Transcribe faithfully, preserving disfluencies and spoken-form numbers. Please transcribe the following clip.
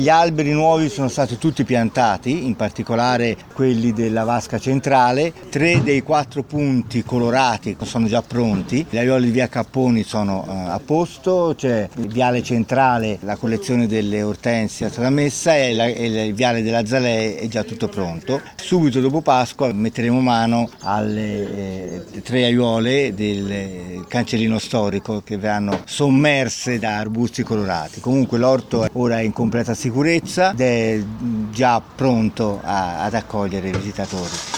Gli alberi nuovi sono stati tutti piantati, in particolare quelli della vasca centrale. Tre dei quattro punti colorati sono già pronti. Gli aiuoli di via Capponi sono uh, a posto, c'è il viale centrale, la collezione delle ortensie è stata messa e, la, e il viale della Zalee è già tutto pronto. Subito dopo Pasqua metteremo mano alle eh, tre aiuole del cancellino storico che verranno sommerse da arbusti colorati. Comunque l'orto ora è in completa sicurezza ed è già pronto a, ad accogliere i visitatori.